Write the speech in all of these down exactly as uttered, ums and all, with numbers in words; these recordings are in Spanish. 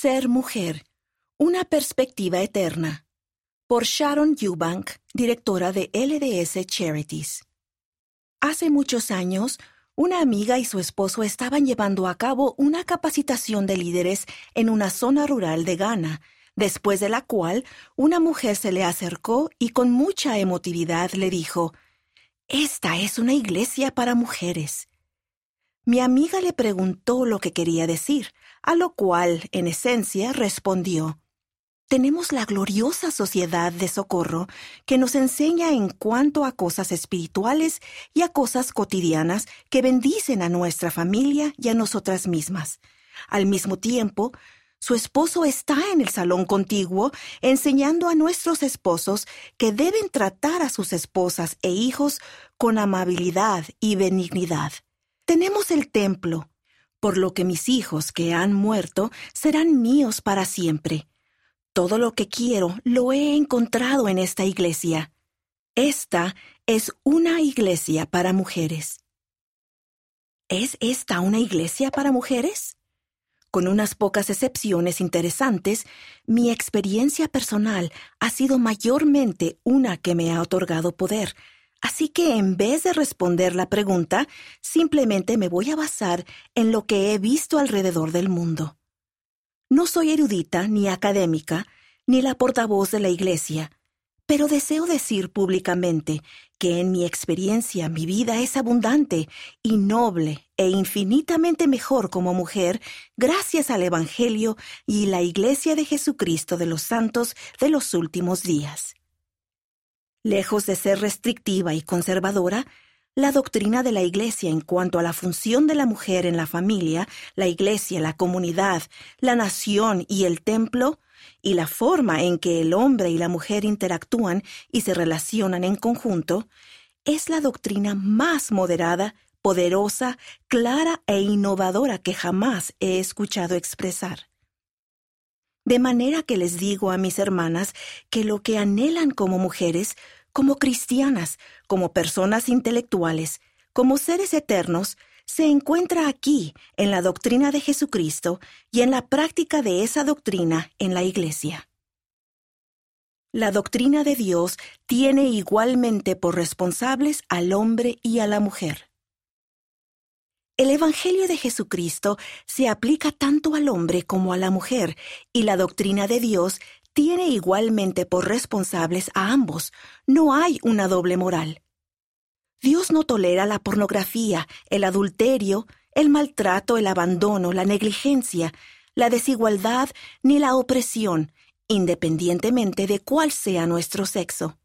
Ser mujer, una perspectiva eterna, por Sharon Eubank, directora de L D S Charities. Hace muchos años, una amiga y su esposo estaban llevando a cabo una capacitación de líderes en una zona rural de Ghana, después de la cual una mujer se le acercó y con mucha emotividad le dijo: «Esta es una iglesia para mujeres». Mi amiga le preguntó lo que quería decir, a lo cual, en esencia, respondió: «Tenemos la gloriosa sociedad de socorro que nos enseña en cuanto a cosas espirituales y a cosas cotidianas que bendicen a nuestra familia y a nosotras mismas. Al mismo tiempo, su esposo está en el salón contiguo enseñando a nuestros esposos que deben tratar a sus esposas e hijos con amabilidad y benignidad. Tenemos el templo, por lo que mis hijos que han muerto serán míos para siempre. Todo lo que quiero lo he encontrado en esta iglesia. Esta es una iglesia para mujeres». ¿Es esta una iglesia para mujeres? Con unas pocas excepciones interesantes, mi experiencia personal ha sido mayormente una que me ha otorgado poder. Así que en vez de responder la pregunta, simplemente me voy a basar en lo que he visto alrededor del mundo. No soy erudita ni académica, ni la portavoz de la iglesia, pero deseo decir públicamente que en mi experiencia mi vida es abundante y noble e infinitamente mejor como mujer gracias al Evangelio y la Iglesia de Jesucristo de los Santos de los últimos días. Lejos de ser restrictiva y conservadora, la doctrina de la Iglesia en cuanto a la función de la mujer en la familia, la Iglesia, la comunidad, la nación y el templo, y la forma en que el hombre y la mujer interactúan y se relacionan en conjunto, es la doctrina más moderada, poderosa, clara e innovadora que jamás he escuchado expresar. De manera que les digo a mis hermanas que lo que anhelan como mujeres, como cristianas, como personas intelectuales, como seres eternos, se encuentra aquí, en la doctrina de Jesucristo y en la práctica de esa doctrina en la Iglesia. La doctrina de Dios tiene igualmente por responsables al hombre y a la mujer. El Evangelio de Jesucristo se aplica tanto al hombre como a la mujer, y la doctrina de Dios tiene igualmente por responsables a ambos. No hay una doble moral. Dios no tolera la pornografía, el adulterio, el maltrato, el abandono, la negligencia, la desigualdad ni la opresión, independientemente de cuál sea nuestro sexo.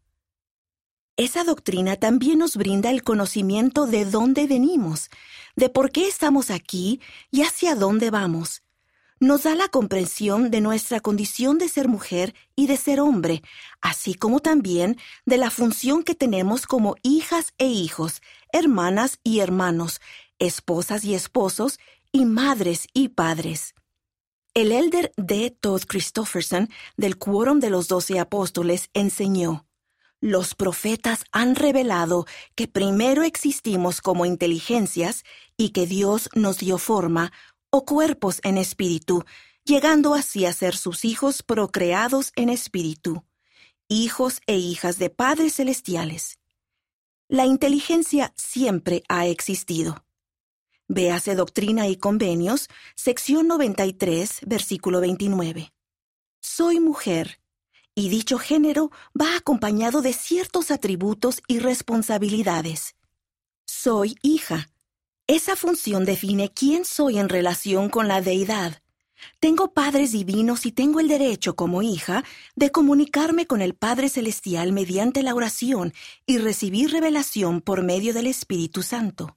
Esa doctrina también nos brinda el conocimiento de dónde venimos, de por qué estamos aquí y hacia dónde vamos. Nos da la comprensión de nuestra condición de ser mujer y de ser hombre, así como también de la función que tenemos como hijas e hijos, hermanas y hermanos, esposas y esposos, y madres y padres. El elder D. Todd Christofferson, del Quórum de los Doce Apóstoles, enseñó: «Los profetas han revelado que primero existimos como inteligencias y que Dios nos dio forma, o cuerpos en espíritu, llegando así a ser sus hijos procreados en espíritu, hijos e hijas de padres celestiales». La inteligencia siempre ha existido. Véase Doctrina y Convenios, sección noventa y tres, versículo veintinueve. Soy mujer, y dicho género va acompañado de ciertos atributos y responsabilidades. Soy hija. Esa función define quién soy en relación con la deidad. Tengo padres divinos y tengo el derecho, como hija, de comunicarme con el Padre Celestial mediante la oración y recibir revelación por medio del Espíritu Santo.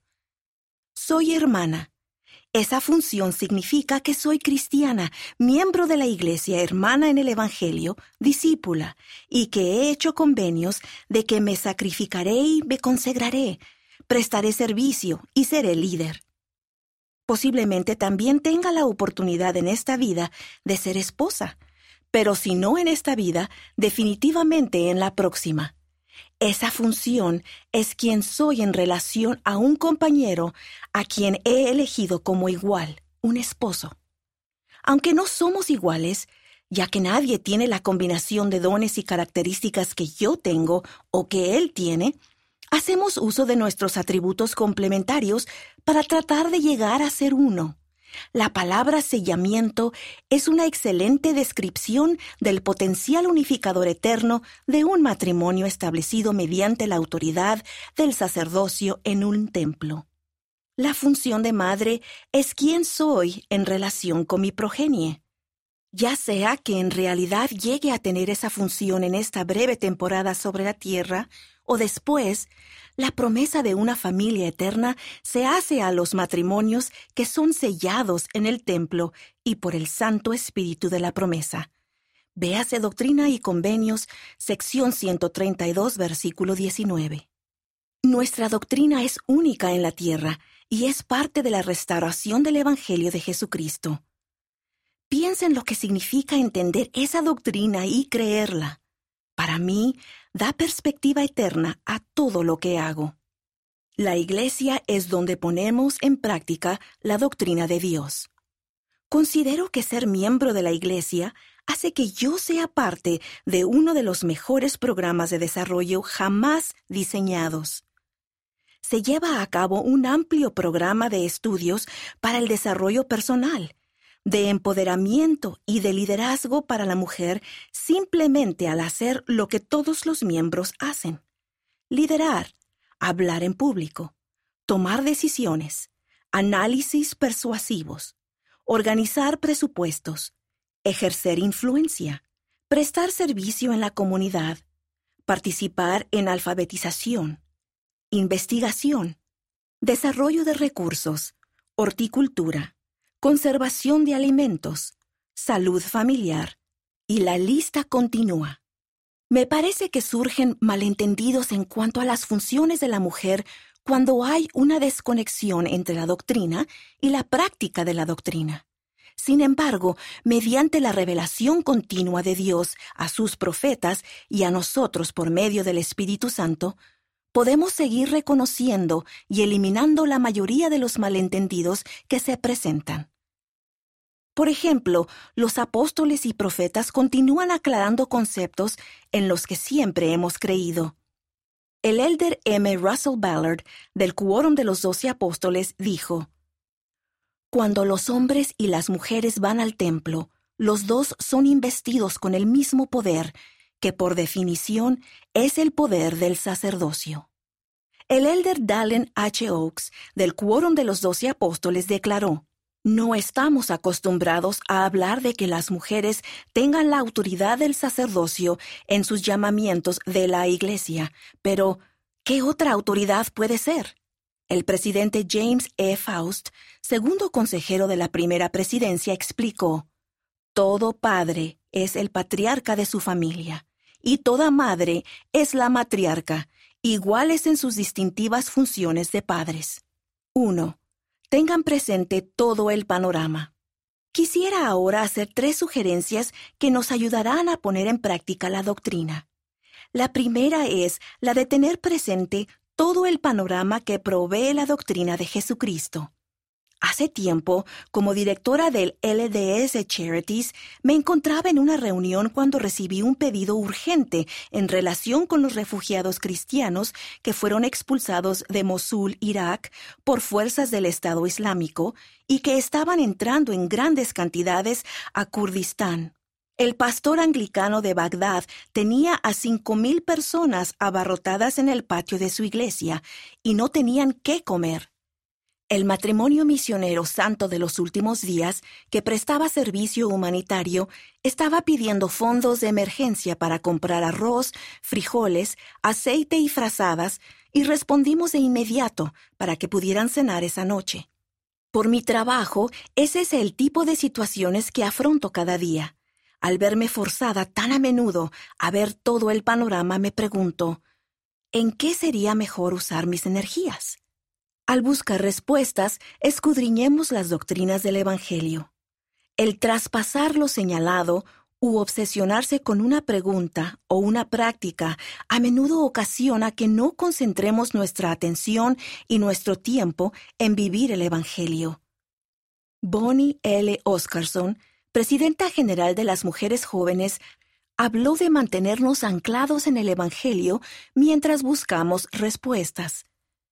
Soy hermana. Esa función significa que soy cristiana, miembro de la Iglesia, hermana en el Evangelio, discípula, y que he hecho convenios de que me sacrificaré y me consagraré, prestaré servicio y seré líder. Posiblemente también tenga la oportunidad en esta vida de ser esposa, pero si no en esta vida, definitivamente en la próxima. Esa función es quien soy en relación a un compañero a quien he elegido como igual, un esposo. Aunque no somos iguales, ya que nadie tiene la combinación de dones y características que yo tengo o que él tiene, hacemos uso de nuestros atributos complementarios para tratar de llegar a ser uno. La palabra sellamiento es una excelente descripción del potencial unificador eterno de un matrimonio establecido mediante la autoridad del sacerdocio en un templo. La función de madre es quién soy en relación con mi progenie. Ya sea que en realidad llegue a tener esa función en esta breve temporada sobre la tierra, o después, la promesa de una familia eterna se hace a los matrimonios que son sellados en el templo y por el Santo Espíritu de la promesa. Véase Doctrina y Convenios, sección ciento treinta y dos, versículo diecinueve. Nuestra doctrina es única en la tierra y es parte de la restauración del Evangelio de Jesucristo. Piensa en lo que significa entender esa doctrina y creerla. Para mí, da perspectiva eterna a todo lo que hago. La iglesia es donde ponemos en práctica la doctrina de Dios. Considero que ser miembro de la iglesia hace que yo sea parte de uno de los mejores programas de desarrollo jamás diseñados. Se lleva a cabo un amplio programa de estudios para el desarrollo personal, de empoderamiento y de liderazgo para la mujer simplemente al hacer lo que todos los miembros hacen. Liderar, hablar en público, tomar decisiones, análisis persuasivos, organizar presupuestos, ejercer influencia, prestar servicio en la comunidad, participar en alfabetización, investigación, desarrollo de recursos, horticultura, conservación de alimentos, salud familiar, y la lista continúa. Me parece que surgen malentendidos en cuanto a las funciones de la mujer cuando hay una desconexión entre la doctrina y la práctica de la doctrina. Sin embargo, mediante la revelación continua de Dios a sus profetas y a nosotros por medio del Espíritu Santo, podemos seguir reconociendo y eliminando la mayoría de los malentendidos que se presentan. Por ejemplo, los apóstoles y profetas continúan aclarando conceptos en los que siempre hemos creído. El elder M. Russell Ballard, del Quórum de los Doce Apóstoles, dijo: «Cuando los hombres y las mujeres van al templo, los dos son investidos con el mismo poder, que por definición es el poder del sacerdocio». El elder Dallin H. Oaks, del Quórum de los Doce Apóstoles, declaró: «No estamos acostumbrados a hablar de que las mujeres tengan la autoridad del sacerdocio en sus llamamientos de la iglesia, pero ¿qué otra autoridad puede ser?». El presidente James E. Faust, segundo consejero de la primera presidencia, explicó: «Todo padre es el patriarca de su familia, y toda madre es la matriarca, iguales en sus distintivas funciones de padres». uno. Tengan presente todo el panorama. Quisiera ahora hacer tres sugerencias que nos ayudarán a poner en práctica la doctrina. La primera es la de tener presente todo el panorama que provee la doctrina de Jesucristo. Hace tiempo, como directora del L D S Charities, me encontraba en una reunión cuando recibí un pedido urgente en relación con los refugiados cristianos que fueron expulsados de Mosul, Irak, por fuerzas del Estado Islámico y que estaban entrando en grandes cantidades a Kurdistán. El pastor anglicano de Bagdad tenía a cinco mil personas abarrotadas en el patio de su iglesia y no tenían qué comer. El matrimonio misionero santo de los últimos días, que prestaba servicio humanitario, estaba pidiendo fondos de emergencia para comprar arroz, frijoles, aceite y frazadas, y respondimos de inmediato para que pudieran cenar esa noche. Por mi trabajo, ese es el tipo de situaciones que afronto cada día. Al verme forzada tan a menudo a ver todo el panorama, me pregunto, ¿en qué sería mejor usar mis energías? Al buscar respuestas, escudriñemos las doctrinas del Evangelio. El traspasar lo señalado u obsesionarse con una pregunta o una práctica a menudo ocasiona que no concentremos nuestra atención y nuestro tiempo en vivir el Evangelio. Bonnie L. Oscarson, presidenta general de las mujeres jóvenes, habló de mantenernos anclados en el Evangelio mientras buscamos respuestas.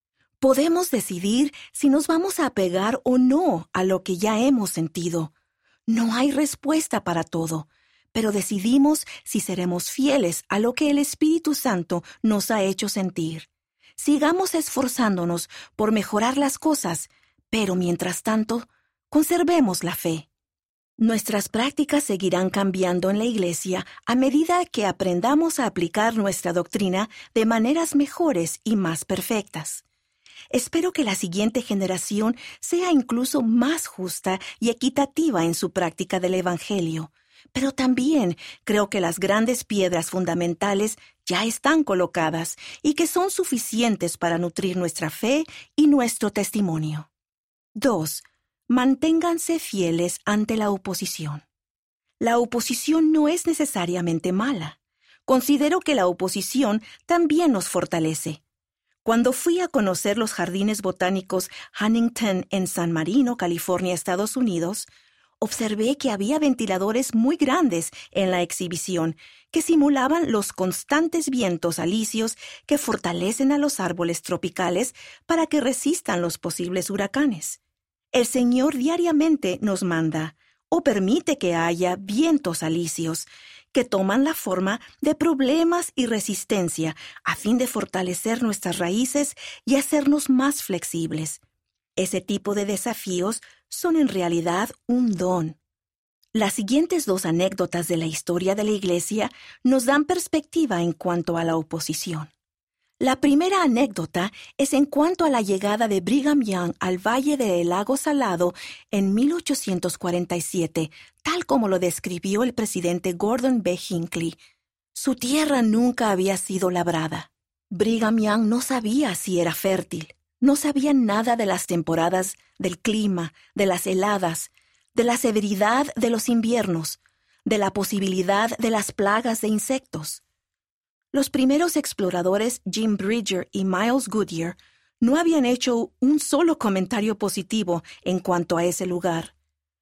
Podemos decidir si nos vamos a apegar o no a lo que ya hemos sentido. No hay respuesta para todo, pero decidimos si seremos fieles a lo que el Espíritu Santo nos ha hecho sentir. Sigamos esforzándonos por mejorar las cosas, pero mientras tanto, conservemos la fe. Nuestras prácticas seguirán cambiando en la Iglesia a medida que aprendamos a aplicar nuestra doctrina de maneras mejores y más perfectas. Espero que la siguiente generación sea incluso más justa y equitativa en su práctica del Evangelio, pero también creo que las grandes piedras fundamentales ya están colocadas y que son suficientes para nutrir nuestra fe y nuestro testimonio. dos. Manténganse fieles ante la oposición. La oposición no es necesariamente mala. Considero que la oposición también nos fortalece. Cuando fui a conocer los jardines botánicos Huntington en San Marino, California, Estados Unidos, observé que había ventiladores muy grandes en la exhibición que simulaban los constantes vientos alisios que fortalecen a los árboles tropicales para que resistan los posibles huracanes. El Señor diariamente nos manda o permite que haya vientos alisios que toman la forma de problemas y resistencia a fin de fortalecer nuestras raíces y hacernos más flexibles. Ese tipo de desafíos son en realidad un don. Las siguientes dos anécdotas de la historia de la Iglesia nos dan perspectiva en cuanto a la oposición. La primera anécdota es en cuanto a la llegada de Brigham Young al Valle del Lago Salado en mil ochocientos cuarenta y siete, tal como lo describió el presidente Gordon B. Hinckley. Su tierra nunca había sido labrada. Brigham Young no sabía si era fértil. No sabía nada de las temporadas, del clima, de las heladas, de la severidad de los inviernos, de la posibilidad de las plagas de insectos. Los primeros exploradores Jim Bridger y Miles Goodyear no habían hecho un solo comentario positivo en cuanto a ese lugar.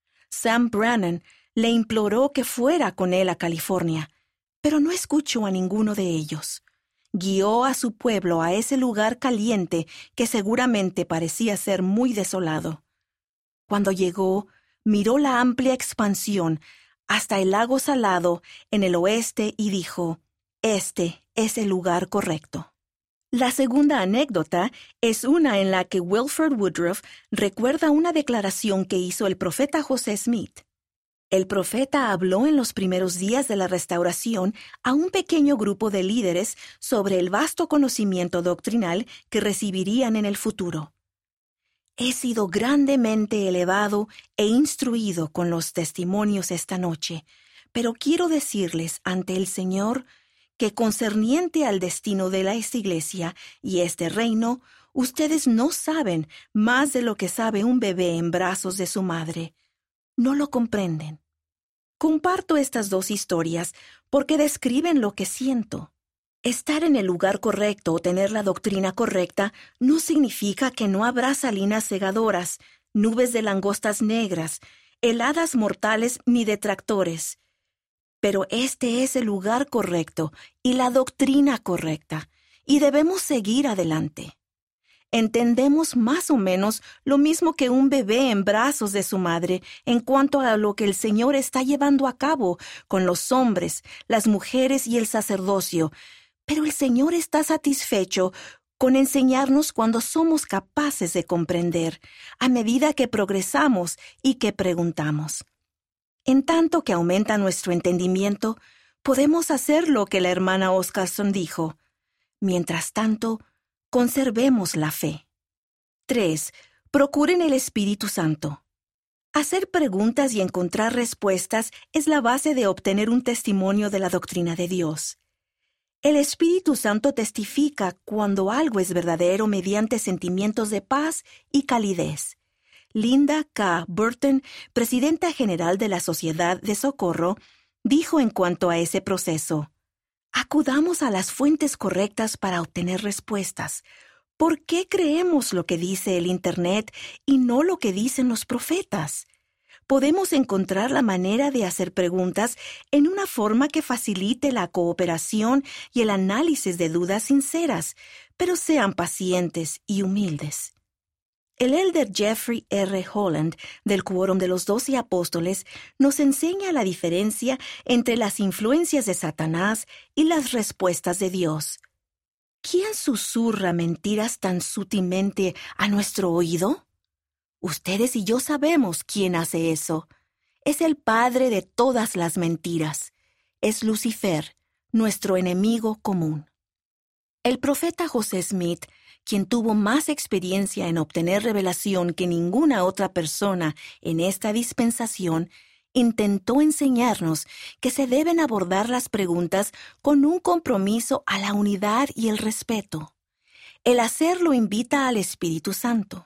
Sam Brannan le imploró que fuera con él a California, pero no escuchó a ninguno de ellos. Guió a su pueblo a ese lugar caliente que seguramente parecía ser muy desolado. Cuando llegó, miró la amplia expansión hasta el lago Salado en el oeste y dijo: «Este es el lugar correcto». La segunda anécdota es una en la que Wilford Woodruff recuerda una declaración que hizo el profeta José Smith. El profeta habló en los primeros días de la restauración a un pequeño grupo de líderes sobre el vasto conocimiento doctrinal que recibirían en el futuro. He sido grandemente elevado e instruido con los testimonios esta noche, pero quiero decirles ante el Señor que concerniente al destino de esta iglesia y este reino, ustedes no saben más de lo que sabe un bebé en brazos de su madre. No lo comprenden. Comparto estas dos historias porque describen lo que siento. Estar en el lugar correcto o tener la doctrina correcta no significa que no habrá salinas cegadoras, nubes de langostas negras, heladas mortales ni detractores. Pero este es el lugar correcto y la doctrina correcta, y debemos seguir adelante. Entendemos más o menos lo mismo que un bebé en brazos de su madre en cuanto a lo que el Señor está llevando a cabo con los hombres, las mujeres y el sacerdocio, pero el Señor está satisfecho con enseñarnos cuando somos capaces de comprender, a medida que progresamos y que preguntamos. En tanto que aumenta nuestro entendimiento, podemos hacer lo que la hermana Oscarson dijo. Mientras tanto, conservemos la fe. tres. Procuren el Espíritu Santo. Hacer preguntas y encontrar respuestas es la base de obtener un testimonio de la doctrina de Dios. El Espíritu Santo testifica cuando algo es verdadero mediante sentimientos de paz y calidez. Linda K. Burton, presidenta general de la Sociedad de Socorro, dijo en cuanto a ese proceso: «Acudamos a las fuentes correctas para obtener respuestas. ¿Por qué creemos lo que dice el Internet y no lo que dicen los profetas? podemos encontrar la manera de hacer preguntas en una forma que facilite la cooperación y el análisis de dudas sinceras, pero sean pacientes y humildes. El elder Jeffrey R. Holland, del Quórum de los Doce Apóstoles, nos enseña la diferencia entre las influencias de Satanás y las respuestas de Dios. ¿Quién susurra mentiras tan sutilmente a nuestro oído? Ustedes y yo sabemos quién hace eso. Es el padre de todas las mentiras. Es Lucifer, nuestro enemigo común. El profeta José Smith, quien tuvo más experiencia en obtener revelación que ninguna otra persona en esta dispensación, intentó enseñarnos que se deben abordar las preguntas con un compromiso a la unidad y el respeto. El hacerlo invita al Espíritu Santo.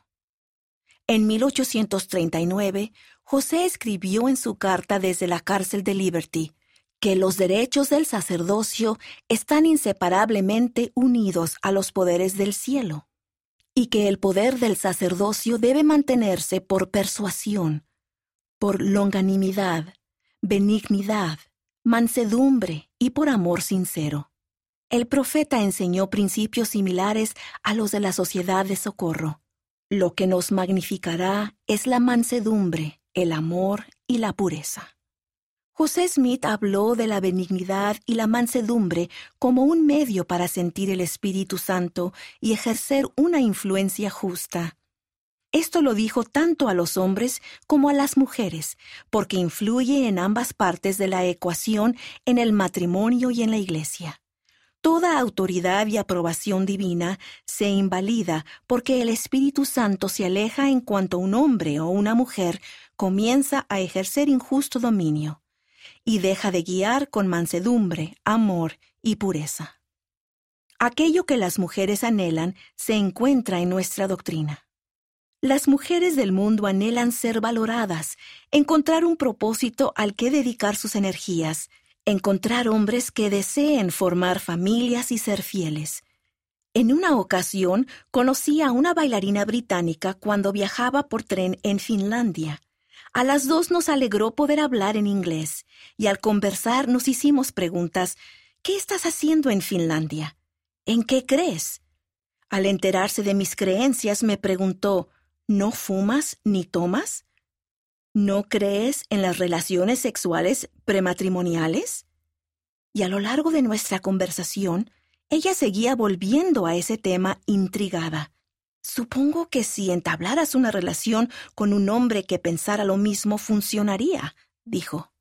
En mil ochocientos treinta y nueve, José escribió en su carta desde la cárcel de Liberty que los derechos del sacerdocio están inseparablemente unidos a los poderes del cielo, y que el poder del sacerdocio debe mantenerse por persuasión, por longanimidad, benignidad, mansedumbre y por amor sincero. El profeta enseñó principios similares a los de la Sociedad de Socorro. Lo que nos magnificará es la mansedumbre, el amor y la pureza. José Smith habló de la benignidad y la mansedumbre como un medio para sentir el Espíritu Santo y ejercer una influencia justa. Esto lo dijo tanto a los hombres como a las mujeres, porque influye en ambas partes de la ecuación en el matrimonio y en la iglesia. Toda autoridad y aprobación divina se invalida porque el Espíritu Santo se aleja en cuanto un hombre o una mujer comienza a ejercer injusto dominio y deja de guiar con mansedumbre, amor y pureza. Aquello que las mujeres anhelan se encuentra en nuestra doctrina. Las mujeres del mundo anhelan ser valoradas, encontrar un propósito al que dedicar sus energías, encontrar hombres que deseen formar familias y ser fieles. En una ocasión conocí a una bailarina británica cuando viajaba por tren en Finlandia. A las dos nos alegró poder hablar en inglés, y al conversar nos hicimos preguntas. ¿Qué estás haciendo en Finlandia? ¿En qué crees? Al enterarse de mis creencias me preguntó, ¿no fumas ni tomas? ¿No crees en las relaciones sexuales prematrimoniales? Y a lo largo de nuestra conversación, ella seguía volviendo a ese tema intrigada. Supongo que si entablaras una relación con un hombre que pensara lo mismo funcionaría, dijo.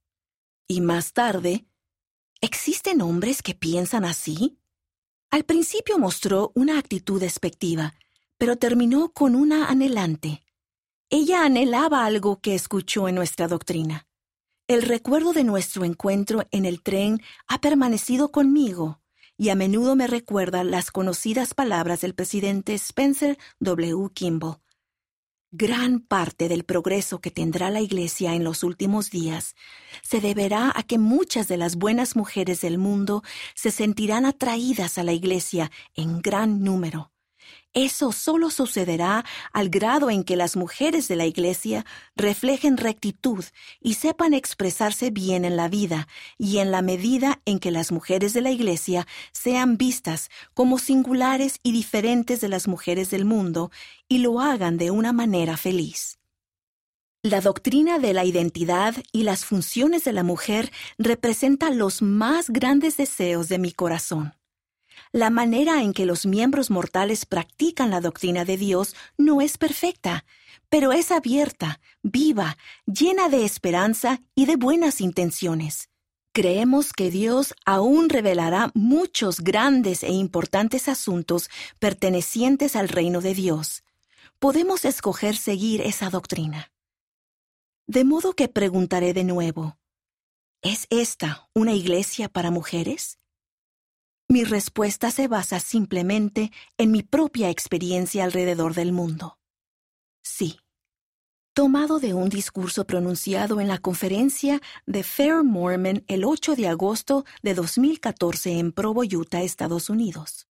Y más tarde, ¿existen hombres que piensan así? Al principio mostró una actitud despectiva, pero terminó con una anhelante. Ella anhelaba algo que escuchó en nuestra doctrina. El recuerdo de nuestro encuentro en el tren ha permanecido conmigo y a menudo me recuerda las conocidas palabras del presidente Spencer W. Kimball. Gran parte del progreso que tendrá la Iglesia en los últimos días se deberá a que muchas de las buenas mujeres del mundo se sentirán atraídas a la Iglesia en gran número. Eso solo sucederá al grado en que las mujeres de la Iglesia reflejen rectitud y sepan expresarse bien en la vida, y en la medida en que las mujeres de la Iglesia sean vistas como singulares y diferentes de las mujeres del mundo y lo hagan de una manera feliz. La doctrina de la identidad y las funciones de la mujer representa los más grandes deseos de mi corazón. La manera en que los miembros mortales practican la doctrina de Dios no es perfecta, pero es abierta, viva, llena de esperanza y de buenas intenciones. Creemos que Dios aún revelará muchos grandes e importantes asuntos pertenecientes al reino de Dios. Podemos escoger seguir esa doctrina. De modo que preguntaré de nuevo, ¿es esta una iglesia para mujeres? Mi respuesta se basa simplemente en mi propia experiencia alrededor del mundo. Sí. Tomado de un discurso pronunciado en la conferencia de Fair Mormon el ocho de agosto de dos mil catorce en Provo, Utah, Estados Unidos.